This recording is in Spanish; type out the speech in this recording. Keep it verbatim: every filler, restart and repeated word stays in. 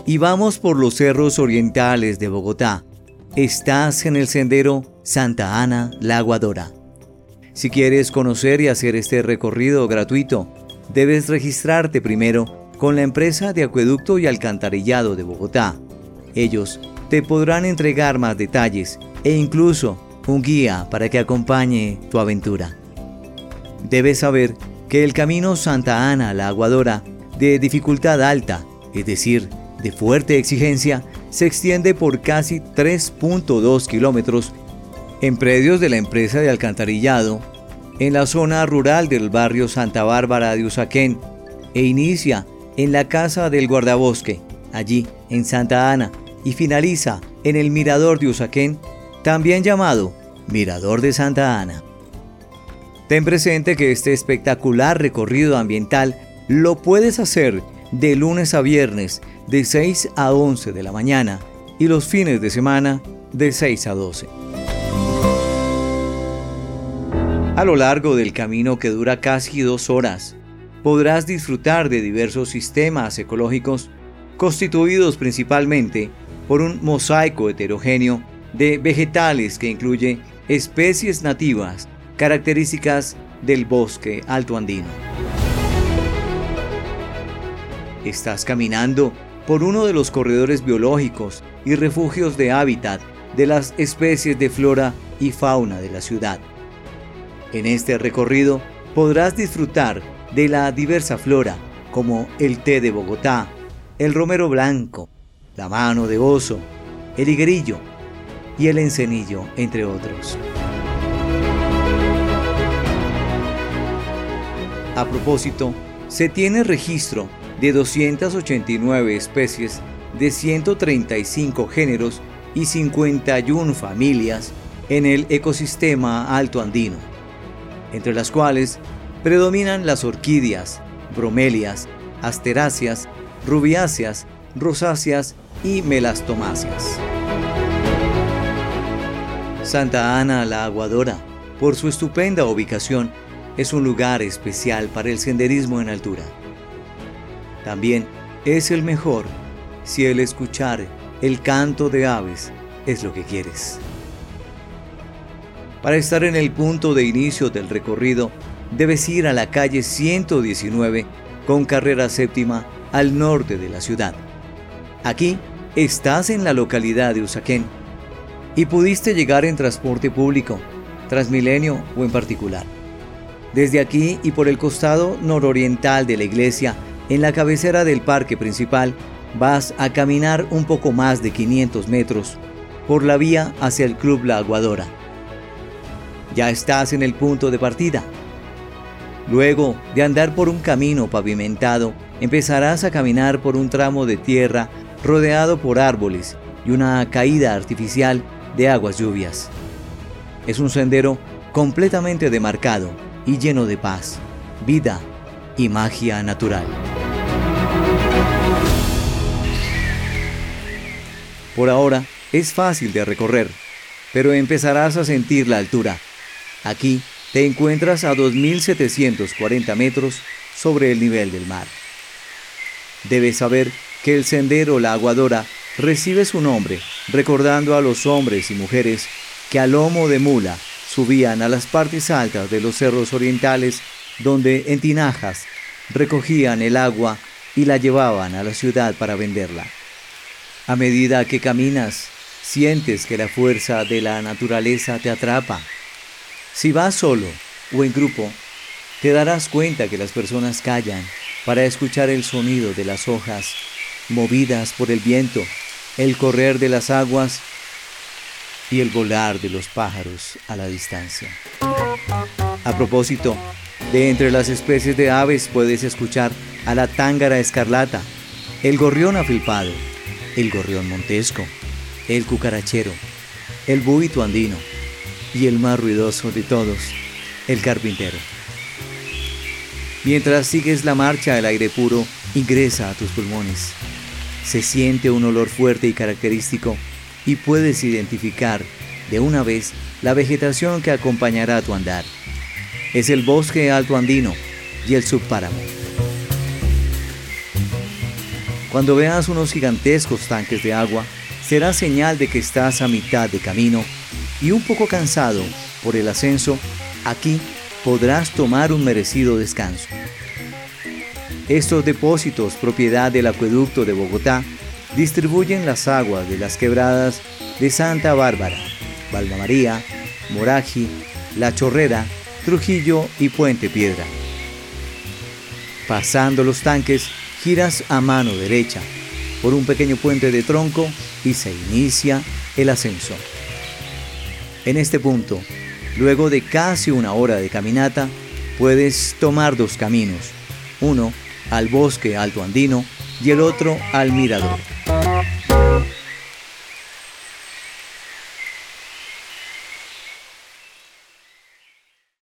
y vamos por los cerros orientales de Bogotá. Estás en el sendero Santa Ana La Aguadora. Si quieres conocer y hacer este recorrido gratuito, debes registrarte primero con la empresa de acueducto y alcantarillado de Bogotá. Ellos te podrán entregar más detalles e incluso un guía para que acompañe tu aventura. Debes saber que el camino Santa Ana La Aguadora, de dificultad alta, es decir, de fuerte exigencia, se extiende por casi tres punto dos kilómetros en predios de la empresa de alcantarillado, en la zona rural del barrio Santa Bárbara de Usaquén, e inicia en la casa del guardabosque, allí en Santa Ana, y finaliza en el mirador de Usaquén, también llamado Mirador de Santa Ana. Ten presente que este espectacular recorrido ambiental lo puedes hacer de lunes a viernes de seis a once de la mañana y los fines de semana de seis a doce. A lo largo del camino, que dura casi dos horas, podrás disfrutar de diversos sistemas ecológicos constituidos principalmente por un mosaico heterogéneo de vegetales que incluye especies nativas características del bosque altoandino. Estás caminando por uno de los corredores biológicos y refugios de hábitat de las especies de flora y fauna de la ciudad. En este recorrido podrás disfrutar de la diversa flora como el té de Bogotá, el romero blanco, la mano de oso, el higuerillo y el encenillo, entre otros. A propósito, se tiene registro de doscientas ochenta y nueve especies de ciento treinta y cinco géneros y cincuenta y una familias en el ecosistema altoandino, entre las cuales predominan las orquídeas, bromelias, asteráceas, rubiáceas, rosáceas y melastomáceas. Santa Ana La Aguadora, por su estupenda ubicación, es un lugar especial para el senderismo en altura. También es el mejor si el escuchar el canto de aves es lo que quieres. Para estar en el punto de inicio del recorrido, debes ir a la calle ciento diecinueve con carrera séptima al norte de la ciudad. Aquí estás en la localidad de Usaquén y pudiste llegar en transporte público, Transmilenio o en particular. Desde aquí y por el costado nororiental de la iglesia, en la cabecera del parque principal, vas a caminar un poco más de quinientos metros por la vía hacia el Club La Aguadora. Ya estás en el punto de partida. Luego de andar por un camino pavimentado, empezarás a caminar por un tramo de tierra rodeado por árboles y una caída artificial de aguas lluvias. Es un sendero completamente demarcado y lleno de paz, vida y magia natural. Por ahora es fácil de recorrer, pero empezarás a sentir la altura. Aquí te encuentras a dos mil setecientos cuarenta metros sobre el nivel del mar. Debes saber que el sendero La Aguadora recibe su nombre recordando a los hombres y mujeres que a lomo de mula subían a las partes altas de los cerros orientales, donde en tinajas recogían el agua y la llevaban a la ciudad para venderla. A medida que caminas, sientes que la fuerza de la naturaleza te atrapa. Si vas solo o en grupo, te darás cuenta que las personas callan para escuchar el sonido de las hojas movidas por el viento, el correr de las aguas y el volar de los pájaros a la distancia. A propósito, de entre las especies de aves puedes escuchar a la tángara escarlata, el gorrión afilpado, el gorrión montesco, el cucarachero, el buito andino y el más ruidoso de todos, el carpintero. Mientras sigues la marcha, el aire puro ingresa a tus pulmones. Se siente un olor fuerte y característico y puedes identificar de una vez la vegetación que acompañará tu andar. Es el bosque altoandino y el subpáramo. Cuando veas unos gigantescos tanques de agua, será señal de que estás a mitad de camino y un poco cansado por el ascenso. Aquí podrás tomar un merecido descanso. Estos depósitos, propiedad del Acueducto de Bogotá, distribuyen las aguas de las quebradas de Santa Bárbara, Balma María, Moraji, La Chorrera, Trujillo y Puente Piedra. Pasando los tanques, giras a mano derecha por un pequeño puente de tronco y se inicia el ascenso. En este punto, luego de casi una hora de caminata, puedes tomar dos caminos, uno al bosque alto andino y el otro al mirador.